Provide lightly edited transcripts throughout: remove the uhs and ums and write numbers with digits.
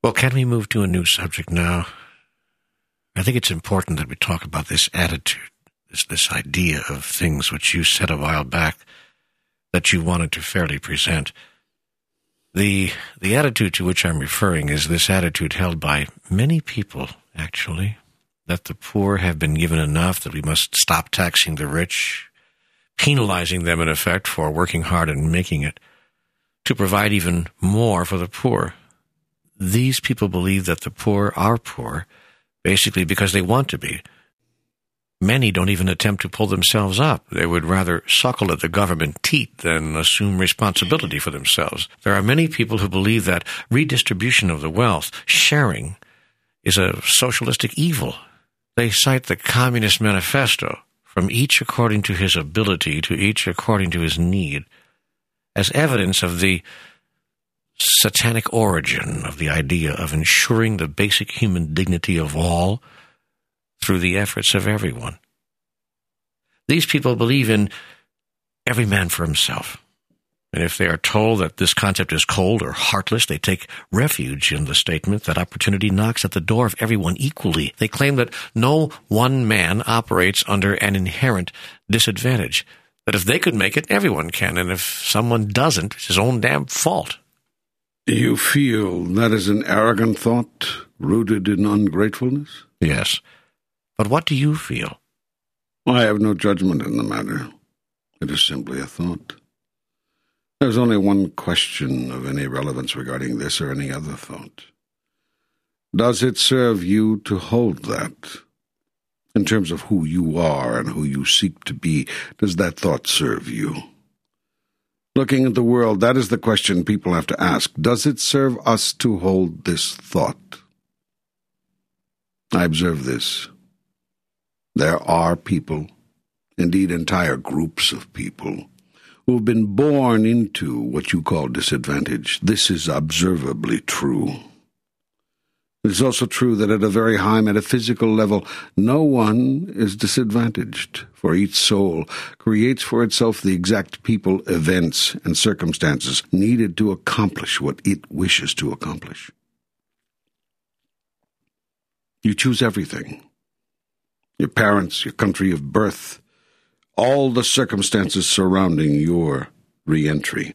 Well, can we move to a new subject now? I think it's important that we talk about this attitude, this idea of things which you said a while back that you wanted to fairly present. The attitude to which I'm referring is this attitude held by many people, actually, that the poor have been given enough, that we must stop taxing the rich, penalizing them, in effect, for working hard and making it, to provide even more for the poor. These people believe that the poor are poor, basically because they want to be. Many don't even attempt to pull themselves up. They would rather suckle at the government teat than assume responsibility for themselves. There are many people who believe that redistribution of the wealth, sharing, is a socialistic evil. They cite the Communist Manifesto, from each according to his ability to each according to his need, as evidence of the satanic origin of the idea of ensuring the basic human dignity of all through the efforts of everyone. These people believe in every man for himself. And if they are told that this concept is cold or heartless, they take refuge in the statement that opportunity knocks at the door of everyone equally. They claim that no one man operates under an inherent disadvantage, that if they could make it, everyone can, and if someone doesn't, it's his own damn fault. You feel that is an arrogant thought, rooted in ungratefulness? Yes. But what do you feel? I have no judgment in the matter. It is simply a thought. There's only one question of any relevance regarding this or any other thought. Does it serve you to hold that? In terms of who you are and who you seek to be, does that thought serve you? Looking at the world, that is the question people have to ask. Does it serve us to hold this thought? I observe this. There are people, indeed entire groups of people, who have been born into what you call disadvantage. This is observably true. It is also true that at a very high metaphysical level, no one is disadvantaged, for each soul creates for itself the exact people, events, and circumstances needed to accomplish what it wishes to accomplish. You choose everything. Your parents, your country of birth, all the circumstances surrounding your re-entry.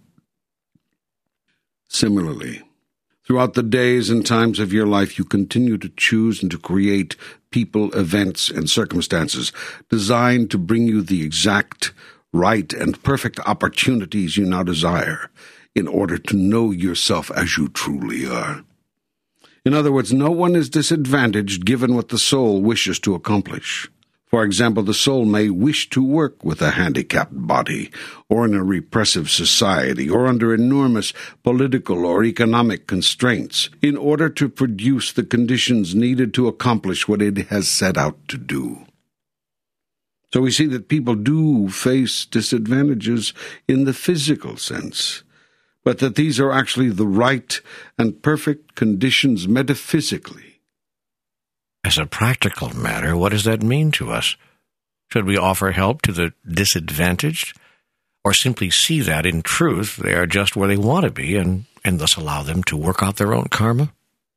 Similarly, throughout the days and times of your life, you continue to choose and to create people, events, and circumstances designed to bring you the exact, right, and perfect opportunities you now desire in order to know yourself as you truly are. In other words, no one is disadvantaged given what the soul wishes to accomplish. For example, the soul may wish to work with a handicapped body, or in a repressive society, or under enormous political or economic constraints, in order to produce the conditions needed to accomplish what it has set out to do. So we see that people do face disadvantages in the physical sense, but that these are actually the right and perfect conditions metaphysically. As a practical matter, what does that mean to us? Should we offer help to the disadvantaged, or simply see that, in truth, they are just where they want to be and thus allow them to work out their own karma?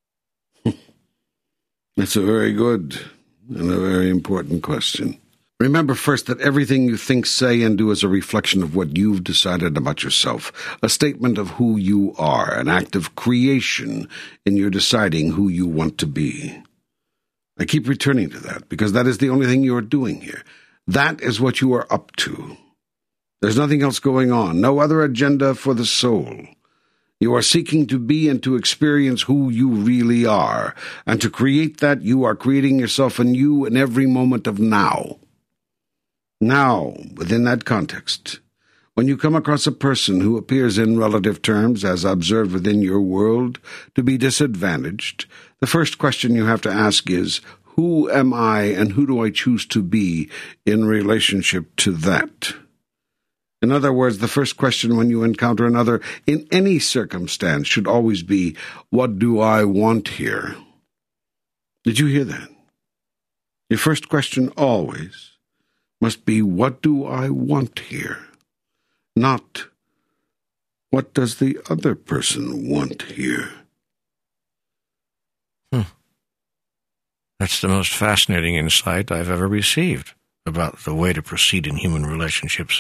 That's a very good and a very important question. Remember first that everything you think, say, and do is a reflection of what you've decided about yourself, a statement of who you are, an act of creation in your deciding who you want to be. I keep returning to that, because that is the only thing you are doing here. That is what you are up to. There's nothing else going on, no other agenda for the soul. You are seeking to be and to experience who you really are, and to create that, you are creating yourself anew in every moment of now. Now, within that context, when you come across a person who appears in relative terms, as observed within your world, to be disadvantaged, the first question you have to ask is, who am I and who do I choose to be in relationship to that? In other words, the first question when you encounter another in any circumstance should always be, what do I want here? Did you hear that? Your first question always must be, what do I want here? Not, what does the other person want here? It's the most fascinating insight I've ever received about the way to proceed in human relationships.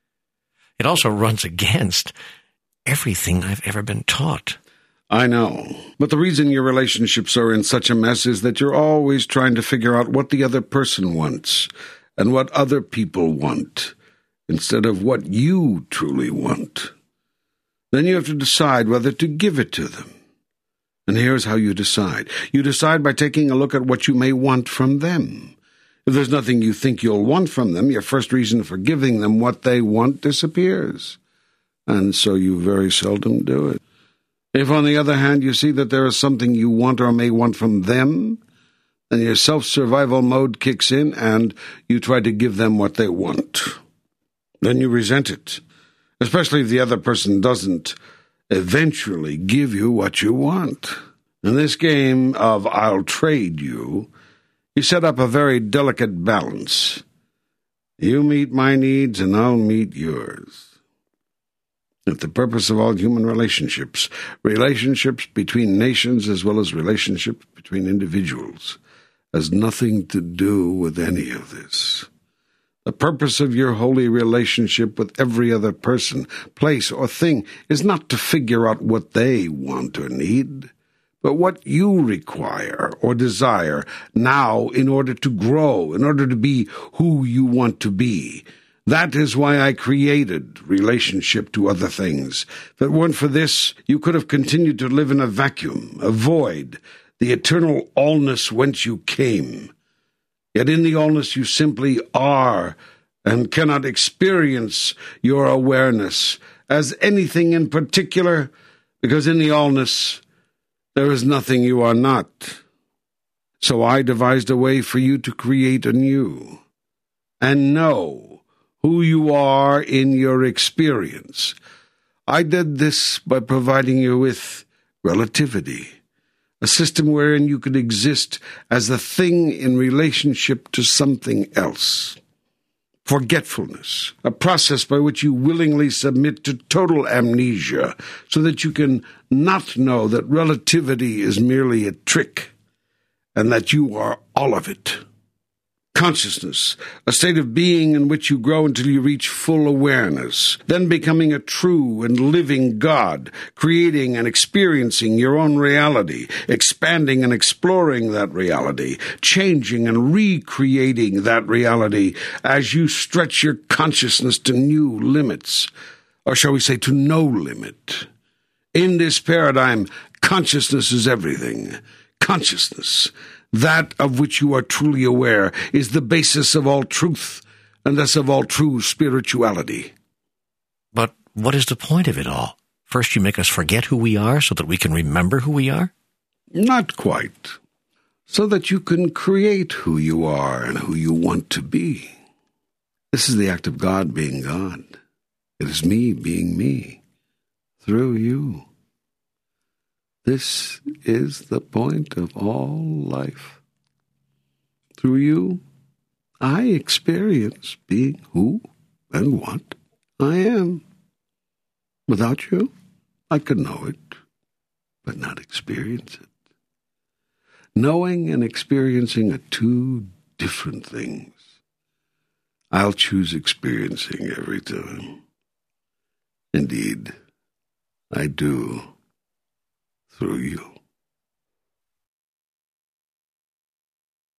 It also runs against everything I've ever been taught. I know. But the reason your relationships are in such a mess is that you're always trying to figure out what the other person wants and what other people want, instead of what you truly want. Then you have to decide whether to give it to them. And here's how you decide. You decide by taking a look at what you may want from them. If there's nothing you think you'll want from them, your first reason for giving them what they want disappears. And so you very seldom do it. If, on the other hand, you see that there is something you want or may want from them, then your self-survival mode kicks in and you try to give them what they want. Then you resent it, especially if the other person doesn't eventually give you what you want. In this game of I'll trade you, you set up a very delicate balance. You meet my needs and I'll meet yours. That the purpose of all human relationships between nations as well as relationships between individuals, has nothing to do with any of this. The purpose of your holy relationship with every other person, place, or thing is not to figure out what they want or need, but what you require or desire now in order to grow, in order to be who you want to be. That is why I created relationship to other things. If it weren't for this, you could have continued to live in a vacuum, a void, the eternal allness whence you came. Yet in the allness you simply are, and cannot experience your awareness as anything in particular, because in the allness there is nothing you are not. So I devised a way for you to create anew, and know who you are in your experience. I did this by providing you with relativity, a system wherein you could exist as a thing in relationship to something else. Forgetfulness, a process by which you willingly submit to total amnesia so that you can not know that relativity is merely a trick and that you are all of it. Consciousness, a state of being in which you grow until you reach full awareness, then becoming a true and living God, creating and experiencing your own reality, expanding and exploring that reality, changing and recreating that reality as you stretch your consciousness to new limits, or shall we say to no limit. In this paradigm, consciousness is everything. Consciousness, that of which you are truly aware, is the basis of all truth, and thus of all true spirituality. But what is the point of it all? First you make us forget who we are so that we can remember who we are? Not quite. So that you can create who you are and who you want to be. This is the act of God being God. It is me being me, through you. This is the point of all life. Through you, I experience being who and what I am. Without you, I could know it, but not experience it. Knowing and experiencing are two different things. I'll choose experiencing every time. Indeed, I do. Through you.